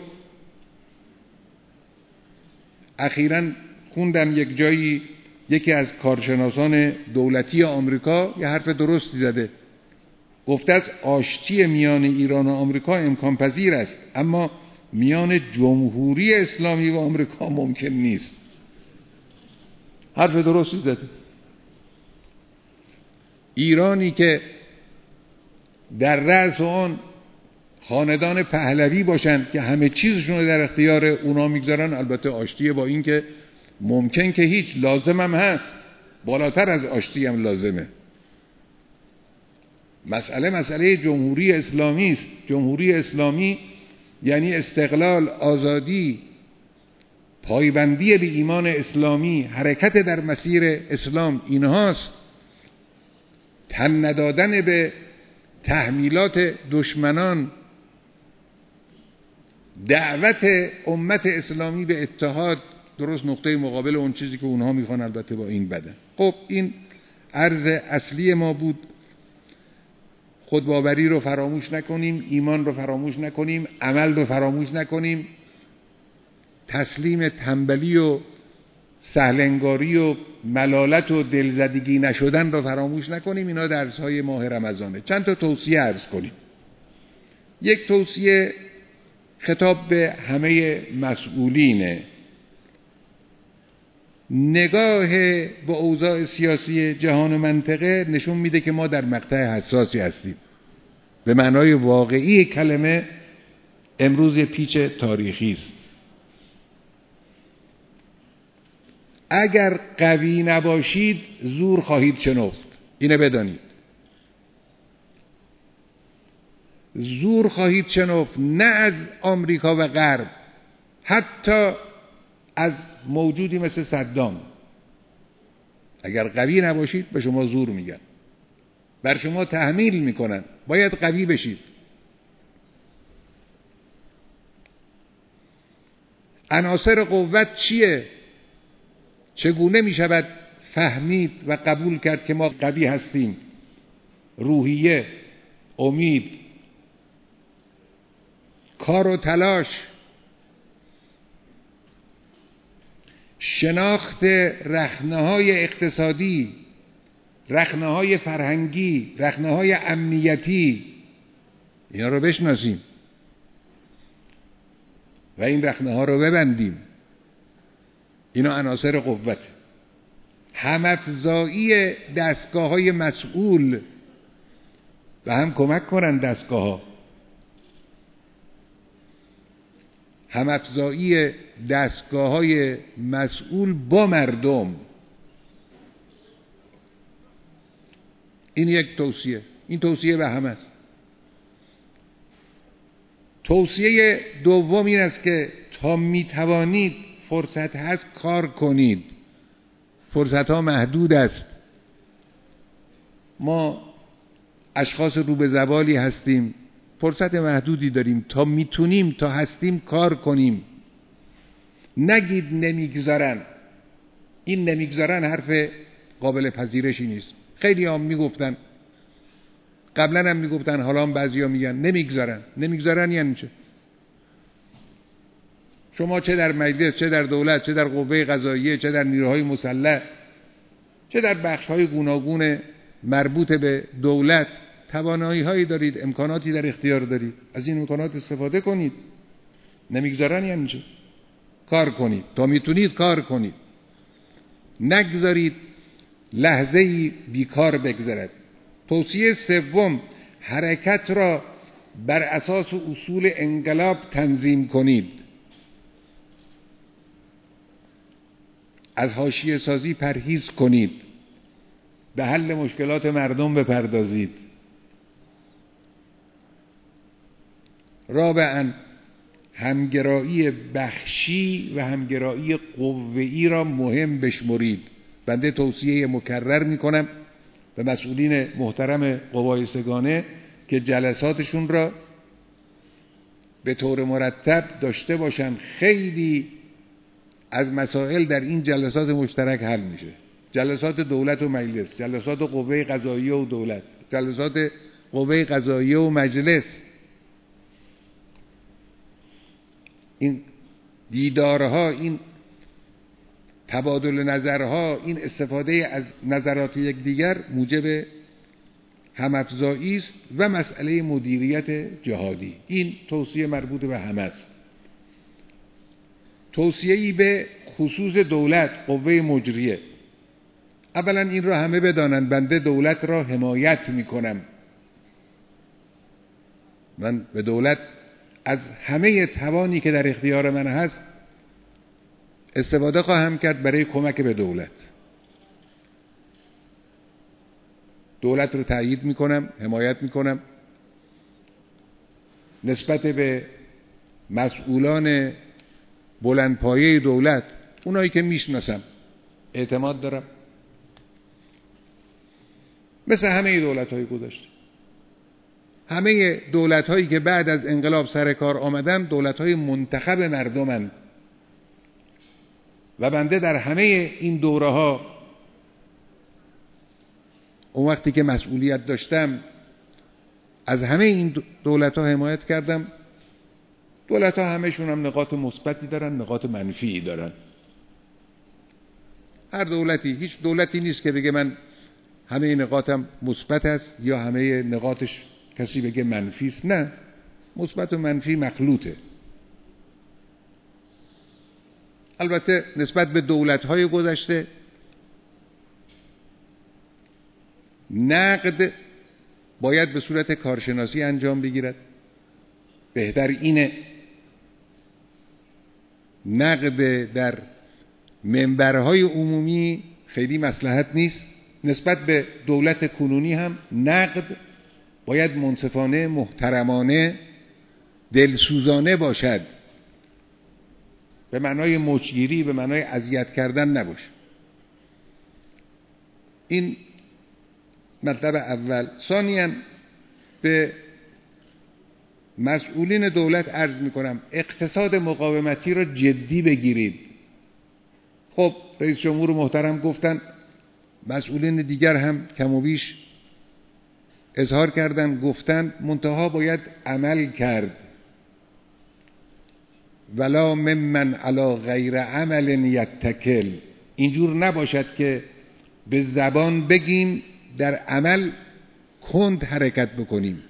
اخیراً خوندم یک جایی، یکی از کارشناسان دولتی آمریکا یه حرف درستی زده. گفته است آشتی میان ایران و آمریکا امکان پذیر است، اما میان جمهوری اسلامی و آمریکا ممکن نیست. حرف درستی زده. ایرانی که در رأس آن خاندان پهلوی باشند که همه چیزشون رو در اختیار اونا میگذارن، البته آشتی با این که ممکن که هیچ، لازم هم هست، بالاتر از آشتی هم لازمه. مسئله مسئله جمهوری اسلامی است. جمهوری اسلامی یعنی استقلال، آزادی، پایبندی به ایمان اسلامی، حرکت در مسیر اسلام، اینهاست. تن ندادن به تحمیلات دشمنان، دعوت امت اسلامی به اتحاد، درست نقطه مقابل اون چیزی که اونها میخوان، البته با این بده. خب این عرض اصلی ما بود. خودباوری رو فراموش نکنیم، ایمان رو فراموش نکنیم، عمل رو فراموش نکنیم، تسلیم تنبلی و سهلنگاری و ملالت و دلزدگی نشدن رو فراموش نکنیم. اینا درس‌های ماه رمضانه. چند تا توصیه عرض کنیم. یک توصیه خطاب به همه مسئولینه. نگاه به اوضاع سیاسی جهان و منطقه نشون میده که ما در مقطع حساسی هستیم. به معنای واقعی کلمه امروز یه پیچ تاریخی است. اگر قوی نباشید زور خواهید شنفت. اینه بدانید. زور خواهید شنفت، نه از آمریکا و غرب، حتی از موجودی مثل صدام. اگر قوی نباشید به شما زور میگن، بر شما تحمیل میکنن، باید قوی بشید. عناصر قوت چیه؟ چگونه میشود فهمید و قبول کرد که ما قوی هستیم؟ روحیه، امید، کار و تلاش، شناخت رخنه‌های اقتصادی، رخنه‌های فرهنگی، رخنه‌های امنیتی، اینا رو بشناسیم و این رخنه‌ها رو ببندیم. اینا عناصر قوت. هم‌افزایی دستگاه‌های مسئول و هم کمک کنن دستگاه‌ها. هم‌افزایی دستگاه‌های مسئول با مردم. این یک توصیه. این توصیه به همه است. توصیه دوم این است که تا میتوانید فرصت هست کار کنید. فرصت ها محدود است. ما اشخاص رو به زوالی هستیم، فرصت محدودی داریم. تا میتونیم، تا هستیم کار کنیم. نگید نمیگذارن. این نمیگذارن حرف قابل پذیرشی نیست. خیلی هم میگفتن، قبلا هم میگفتن، حالا هم بعضی ها میگن نمیگذارن. نمیگذارن یعنی چه؟ شما چه در مجلس، چه در دولت، چه در قوه قضاییه، چه در نیروهای مسلح، چه در بخش‌های گوناگون مربوط به دولت توانایی هایی دارید، امکاناتی در اختیار دارید. از این امکانات استفاده کنید. نمیگذارن یعنی چه؟ کار کنید. تا میتونید کار کنید. نگذارید لحظه‌ای بیکار بگذرد. توصیه سوم، حرکت را بر اساس اصول انقلاب تنظیم کنید. از حاشیه سازی پرهیز کنید. به حل مشکلات مردم بپردازید. رابعاً همگرایی بخشی و همگرایی قوه‌ای را مهم بشمرید. بنده توصیه مکرر میکنم به مسئولین محترم قوای سگانه که جلساتشون را به طور مرتب داشته باشن. خیلی از مسائل در این جلسات مشترک حل میشه. جلسات دولت و مجلس، جلسات قوه قضاییه و دولت، جلسات قوه قضاییه و مجلس. این دیدارها، این تبادل نظرها، این استفاده از نظرات یکدیگر موجب هم‌افزایی است و مسئله مدیریت جهادی. این توصیه مربوط به همه است. توصیه‌ای به خصوص دولت، قوه مجریه. اولا این را همه بدانند، بنده دولت را حمایت میکنم. من به دولت از همه توانی که در اختیار من هست استفاده خواهم کرد برای کمک به دولت. دولت رو تأیید میکنم، حمایت میکنم. نسبت به مسئولان بلندپایه دولت، اونایی که میشناسم، اعتماد دارم. مثل همه دولت‌های گذشته. همه دولت‌هایی که بعد از انقلاب سر کار آمدن دولت‌های منتخب مردمند و بنده در همه این دوره‌ها اون وقتی که مسئولیت داشتم از همه این دولت ها حمایت کردم. دولت ها همشون هم نقاط مثبتی دارن، نقاط منفی دارن. هر دولتی، هیچ دولتی نیست که بگه من همه نقاطم مثبت است یا همه نقاطش کسی بگه منفی است. نه، مثبت و منفی مخلوطه. البته نسبت به دولت‌های گذشته نقد باید به صورت کارشناسی انجام بگیرد. بهتر اینه نقد در منبرهای عمومی خیلی مصلحت نیست. نسبت به دولت کنونی هم نقد باید منصفانه، محترمانه، دلسوزانه باشد، به معنای مچگیری، به معنای اذیت کردن نباشه. این مطلب اول. ثانیاً به مسئولین دولت عرض میکنم اقتصاد مقاومتی را جدی بگیرید. خب رئیس جمهور محترم گفتن، مسئولین دیگر هم کم و بیش اظهار کردن، گفتن، منتها باید عمل کرد. ولا ممن علی غیر عمل یتکل. اینجور نباشد که به زبان بگیم در عمل کند حرکت بکنیم.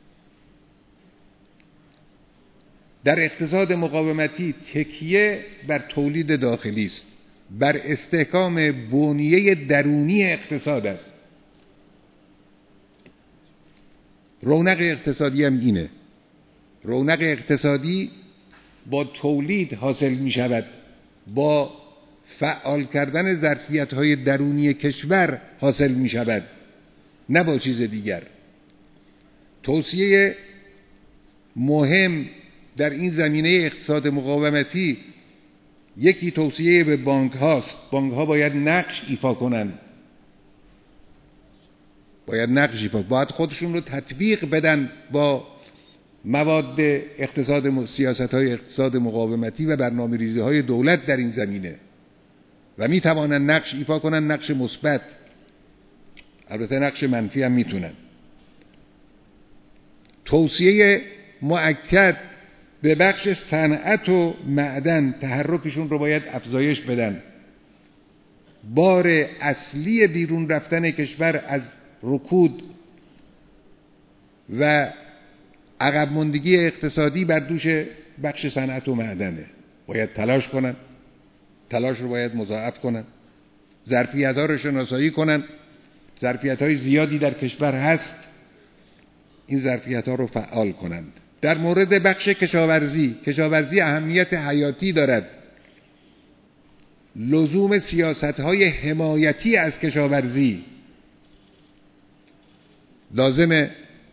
در اقتصاد مقاومتی تکیه بر تولید داخلی است، بر استحکام بنیه درونی اقتصاد است. رونق اقتصادی هم اینه. رونق اقتصادی با تولید حاصل می شود، با فعال کردن ظرفیت‌های درونی کشور حاصل می شود، نه با چیز دیگر. توصیه مهم در این زمینه اقتصاد مقاومتی یکی توصیه به بانک هاست. بانک ها باید نقش ایفا کنند. باید نقش ایفا باید خودشون رو تطبیق بدن با مواد اقتصاد سیاست های اقتصاد مقاومتی و برنامه ریزی های دولت در این زمینه و می توانند نقش ایفا کنند، نقش مثبت. البته نقش منفی هم میتونن. توصیه مؤکد به بخش صنعت و معدن تحرکشون رو باید افزایش بدن. بار اصلی بیرون رفتن کشور از رکود و عقب ماندگی اقتصادی بر دوش بخش صنعت و معدنه. باید تلاش کنن، تلاش رو باید مضاعف کنن، ظرفیت‌ها رو شناسایی کنن. ظرفیت‌های زیادی در کشور هست، این ظرفیت‌ها رو فعال کنند. در مورد بخش کشاورزی، کشاورزی اهمیت حیاتی دارد. لزوم سیاست‌های حمایتی از کشاورزی لازمه.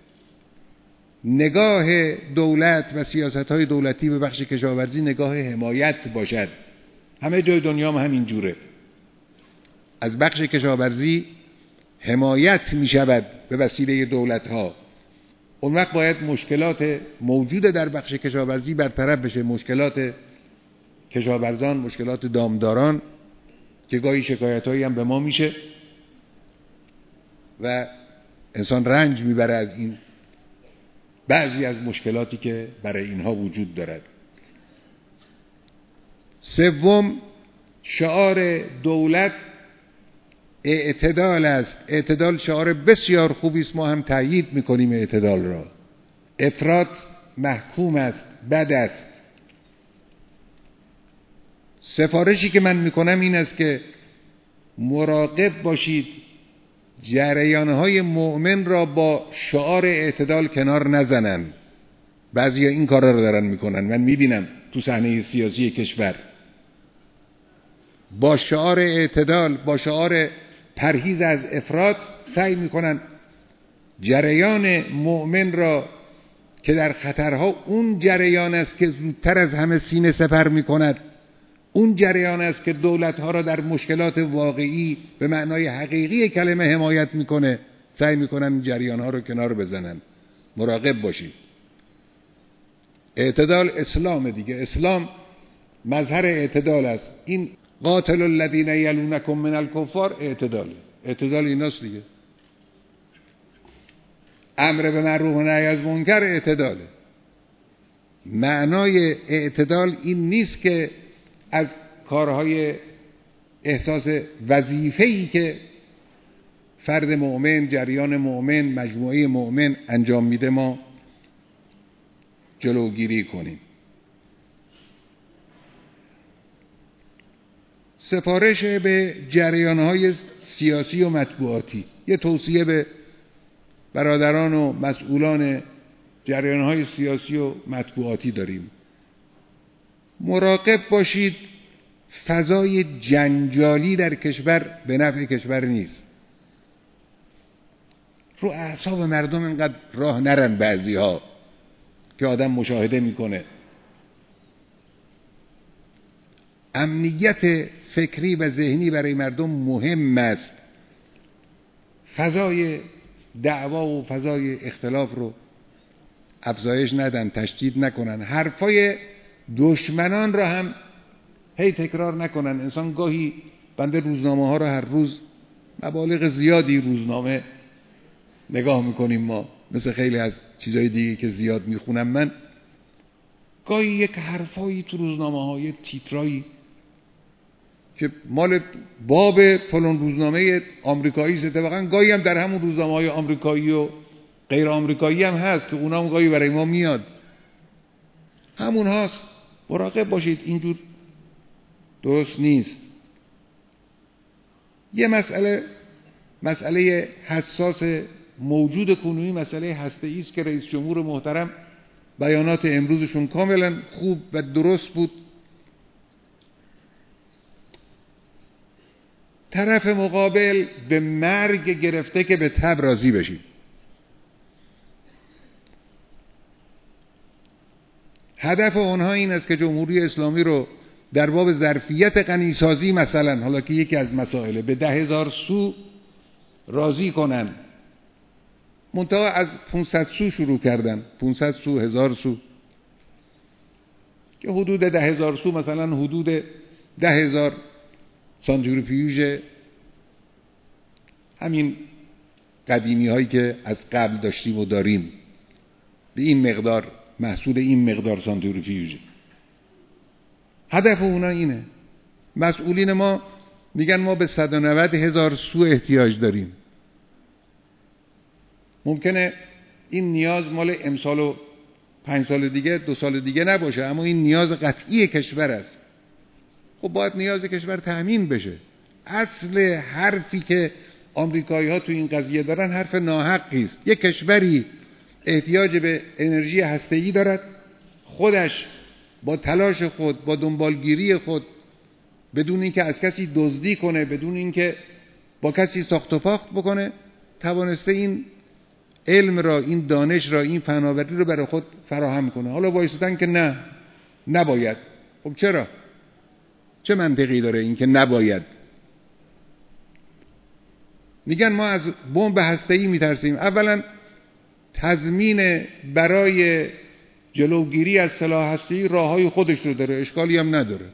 نگاه دولت و سیاست‌های دولتی به بخش کشاورزی نگاه حمایت باشد. همه جای دنیا هم همین جوره. از بخش کشاورزی حمایت می شود به وسیله دولت‌ها. اون وقت باید مشکلات موجود در بخش کشاورزی برطرف بشه. مشکلات کشاورزان، مشکلات دامداران که گاهی شکایت‌هایی هم به ما میشه و انسان رنج میبره از این بعضی از مشکلاتی که برای اینها وجود دارد. سوم، شعار دولت اعتدال است. اعتدال شعار بسیار خوبی است، ما هم تأیید میکنیم اعتدال را. افراط محکوم است، بد است. سفارشی که من میکنم این است که مراقب باشید جریانهای مؤمن را با شعار اعتدال کنار نزنن. بعضیا این کارا رو دارن میکنن، من میبینم تو صحنه سیاسی کشور. با شعار اعتدال، با شعار پرهیز از افراط سعی میکنن جریان مؤمن را که در خطرها اون جریان است که زودتر از همه سینه سپر میکند، اون جریان است که دولتها را در مشکلات واقعی به معنای حقیقی کلمه حمایت میکنه، سعی میکنن این جریانها رو کنار بزنن. مراقب باشید. اعتدال اسلام دیگه. اسلام مظهر اعتدال است. این قاتل الذین یلونکم من الکفار اعتدال. اعتدال ایناست دیگه. امر به معروف و نهی از منکر اعتداله. معنای اعتدال این نیست که از کارهای احساس وظیفه‌ای که فرد مؤمن، جریان مؤمن، مجموعه مؤمن انجام میده ما جلوگیری کنیم. سفارش به جریانهای سیاسی و مطبوعاتی، یه توصیه به برادران و مسئولان جریانهای سیاسی و مطبوعاتی داریم. مراقب باشید فضای جنجالی در کشور به نفع کشور نیست. رو اعصاب مردم اینقدر راه نرن بعضی ها که آدم مشاهده میکنه. امنیت فکری و ذهنی برای مردم مهم است. فضای دعوا و فضای اختلاف رو افزایش ندن، تشدید نکنن. حرفای دشمنان را هم هی تکرار نکنن. انسان گاهی بنده روزنامه ها رو هر روز مبالغ زیادی روزنامه نگاه میکنیم ما، مثل خیلی از چیزهای دیگه که زیاد میخونم من. گاهی یک حرفایی تو روزنامه های تیترایی که مال باب فلان روزنامه آمریکایی سته، واقعا گاهی هم در همون روزنامه های آمریکایی و غیر آمریکایی هم هست که اونا هم گاهی برای ما میاد، همون هاست. مراقب باشید، اینجور درست نیست. یه مسئله مسئله حساس موجود کنونی مسئله هسته‌ای است که رئیس جمهور محترم بیانات امروزشون کاملا خوب و درست بود. طرف مقابل به مرگ گرفته که به تب راضی بشید. هدف اونها این است که جمهوری اسلامی رو در باب ظرفیت غنیسازی مثلا، حالا که یکی از مسائله، به ده هزار سو راضی کنن. منتها از پانصد سو شروع کردن، پانصد سو، هزار سو، که حدود ده هزار سو مثلا حدود ده هزار سانتریفیوژ همین قدیمی هایی که از قبل داشتیم و داریم، به این مقدار محصول این مقدار سانتریفیوژ. هدف اونا اینه. مسئولین ما میگن ما به صد و نود هزار سو احتیاج داریم. ممکنه این نیاز مال امسال و پنج سال دیگه، دو سال دیگه نباشه، اما این نیاز قطعی کشور است. خب باید نیاز کشور تأمین بشه. اصل حرفی که آمریکایی ها تو این قضیه دارن حرف ناحقی است. یک کشوری احتیاج به انرژی هسته‌ای دارد، خودش با تلاش خود، با دنبالگیری خود، بدون اینکه از کسی دزدی کنه، بدون اینکه با کسی ساخت و فاخت بکنه، توانسته این علم را، این دانش را، این فناوری رو برای خود فراهم کنه. حالا وایستن که نه، نباید. خب چرا؟ چه منطقی داره این که نباید؟ میگن ما از بمب هسته‌ای میترسیم. اولا تضمین برای جلوگیری از سلاح هسته‌ای راههای خودش رو داره، اشکالی هم نداره.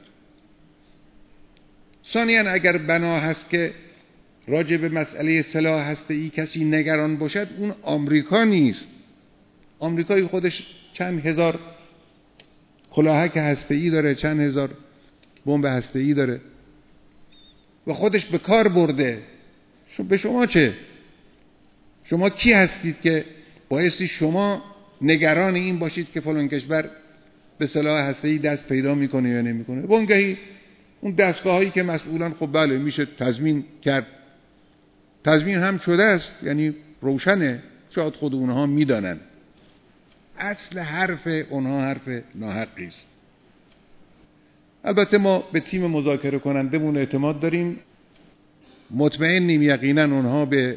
ثانیاً اگر بنا هست که راجع به مسئله سلاح هسته‌ای کسی نگران باشد، اون آمریکا نیست. آمریکای خودش چند هزار کلاهک هسته‌ای داره، چند هزار بمب هسته‌ای داره و خودش به کار برده. به شما چه؟ شما کی هستید که بایستی شما نگران این باشید که فلان کشور به سلاح هسته‌ای دست پیدا میکنه یا نمیکنه؟ وانگهی اون دستگاهایی که مسئولان، خب بله میشه تضمین کرد، تضمین هم شده است، یعنی روشنه، شاید خود اونها میدانن. اصل حرف اونها حرف ناحقی است. البته ما به تیم مذاکره کنندمون اعتماد داریم، مطمئنیم یقینا اونها به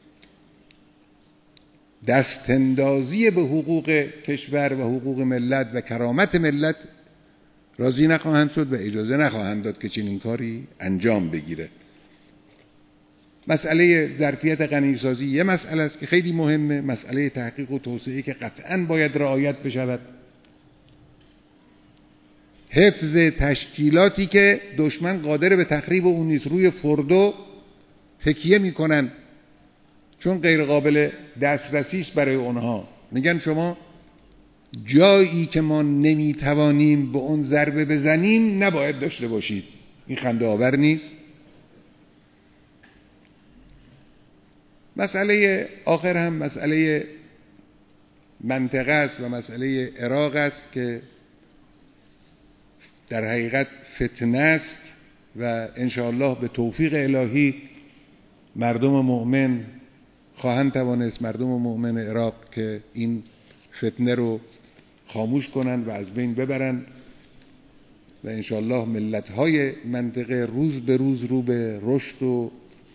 دستاندازی به حقوق کشور و حقوق ملت و کرامت ملت راضی نخواهند شد و اجازه نخواهند داد که چنین کاری انجام بگیره. مسئله ظرفیت غنیسازی یه مسئله است که خیلی مهمه، مسئله تحقیق و توسعه که قطعاً باید رعایت بشود. حفظ تشکیلاتی که دشمن قادر به تخریب اون نیست، روی فردو تکیه میکنن چون غیر قابل دسترسی است برای اونها. میگن شما جایی که ما نمیتوانیم به اون ضربه بزنیم نباید داشته باشید. این خنده آور نیست؟ مسئله آخر هم مسئله منطقه است و مسئله عراق است که در حقیقت فتنه است و انشاءالله به توفیق الهی مردم مؤمن خواهند توانست، مردم مؤمن عراق، که این فتنه رو خاموش کنند و از بین ببرند و انشاءالله ملت‌های منطقه روز به روز رو به رشد و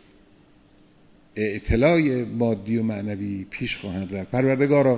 اطلاع مادی و معنوی پیش خواهند رفت. پروردگارا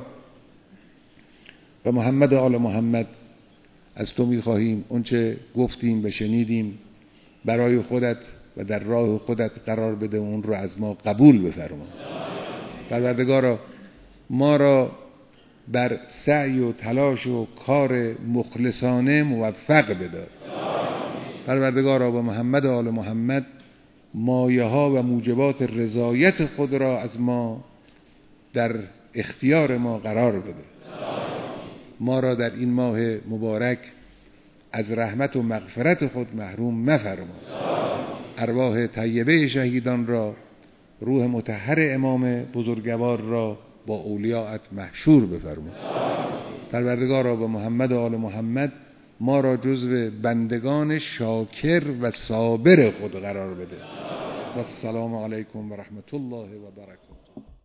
و محمد و آل محمد از تو می‌خواهیم اونچه گفتیم و شنیدیم برای خودت و در راه خودت قرار بده، اون رو از ما قبول بفرما. پروردگارا ما را بر سعی و تلاش و کار مخلصانه موفق بدار. پروردگارا و محمد و آل محمد مایه ها و موجبات رضایت خود را از ما در اختیار ما قرار بده. ما را در این ماه مبارک از رحمت و مغفرت خود محروم مفرما. ارواح طیبه شهیدان را، روح مطهر امام بزرگوار را با اولیاءت محشور بفرما. پروردگارا و محمد و آل محمد ما را جزو بندگان شاکر و صابر خود قرار بده. و السلام علیکم و رحمت الله و برکاته.